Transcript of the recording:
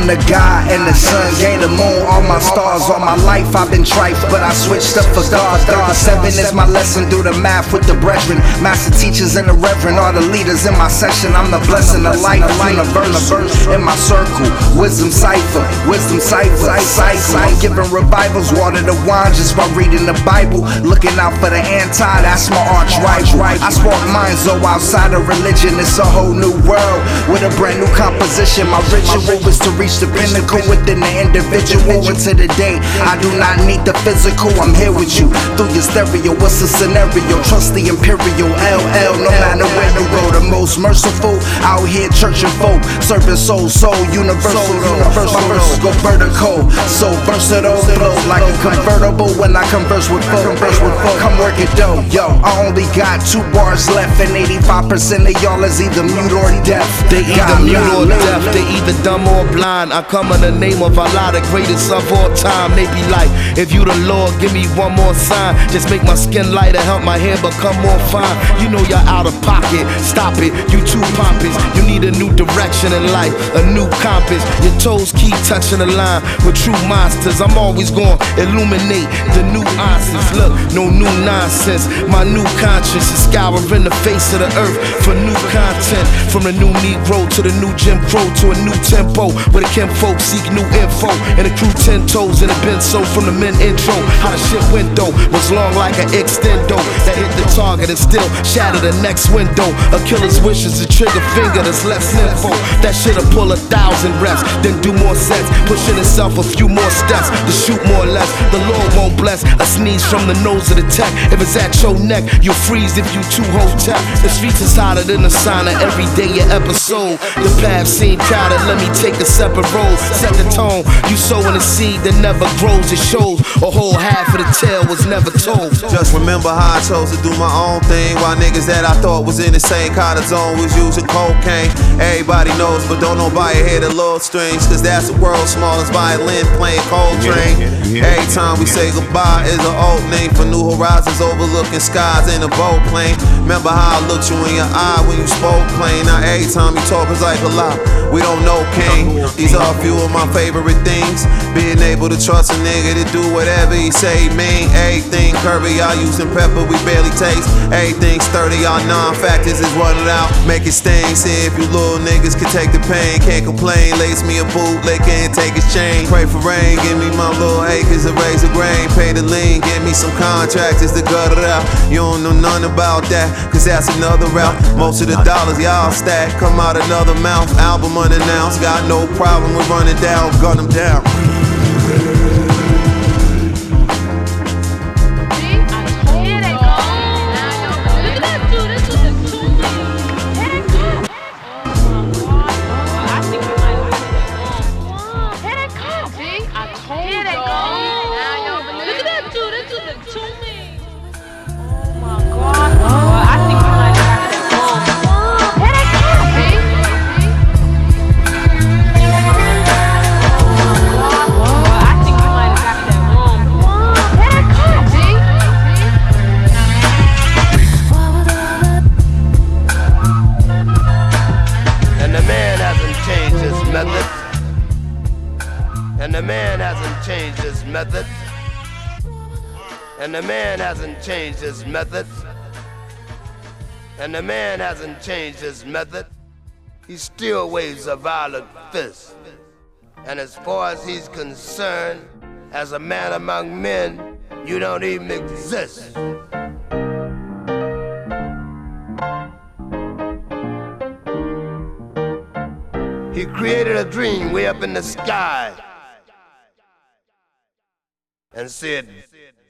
I'm the God and the sun, gave the moon, all my stars. All my life I've been trife, but I switched up for God. 37 is my lesson, do the math with the brethren. Master teachers and the reverend are the leaders in my session. I'm the blessing of life, universal in my circle. Wisdom cipher, I'm giving revivals, water to wine just by reading the Bible. Looking out for the anti, that's my arch rival. I spark minds though outside of religion. It's a whole new world with a brand new composition. My ritual is to reach the pinnacle within the individual. Into the day, I do not need the physical. I'm here with you through your stereo. What's the scenario? Trust the imperial LL. No matter where you go, the most merciful out here, church and folk, serving soul, universal. My verses go vertical, so versatile, flow like a convertible when I converse with folk. Come work it though, yo. I only got 2 bars left, and 85% of y'all is either mute or deaf. They either mute or deaf, they either dumb or blind. I come in the name of Allah, the greatest of all time. They be like, if you the Lord, give me one more sign. Just make my skin lighter, help my hair become more fine. You know you're out of pocket, stop it, you too pompous. You need a new direction in life, a new compass. Your toes keep touching the line with true monsters. I'm always gonna illuminate the nuances. Look, no new nonsense. My new conscience is scouring the face of the earth for new content. From the new Negro to the new Jim Crow to a new tempo, where the Kim folks seek new info. And the crew 10 toes in a benzo from the men intro. How the shit went though was long like an extendo that hit the target and still shatter the next window. A killer's wish is a trigger finger that's less info. That shit'll pull 1,000 reps, then do more sets, pushing itself a few more steps to shoot more or less. The Lord won't bless a sneeze from the nose of the tech. If it's at your neck, you'll freeze if you too hotel. The streets is hotter than the sauna every day your episode. The path seem crowded, let me take a separate road. Set the tone, you sowing a seed that never grows. It shows a whole half of the tale was never told. Just remember how I chose to do my own thing, while niggas that I thought was in the same kind of zone was using cocaine. Everybody knows, but don't nobody hear the little strings, cause that's the world's smallest violin playing Coltrane. Every time we say goodbye is an opening for new horizons, overlooking skies in a boat plane. Remember how I looked you in your eye when you spoke plain. Now every time you talk is like a lie. We don't know King. These are a few of my favorite things. Being able to trust a nigga to do whatever he say, mean. Everything curvy, y'all using pepper, we barely taste. Everything sturdy, y'all non-factors is running out. Make it sting, see if you little niggas can take the pain. Can't complain, lace me a bootleg, can't take his chain. Pray for rain, give me my little acres of razor grain. Pay the lien, give me some contractors to gut it out. You don't know nothing about that, cause that's another route. Most of the dollars y'all stack come out another mouth. Album unannounced, got no problem with running down, gun them down. And the man hasn't changed his method. And the man hasn't changed his method. And the man hasn't changed his method. He still waves a violent fist. And as far as he's concerned, as a man among men, you don't even exist. He created a dream way up in the sky and said,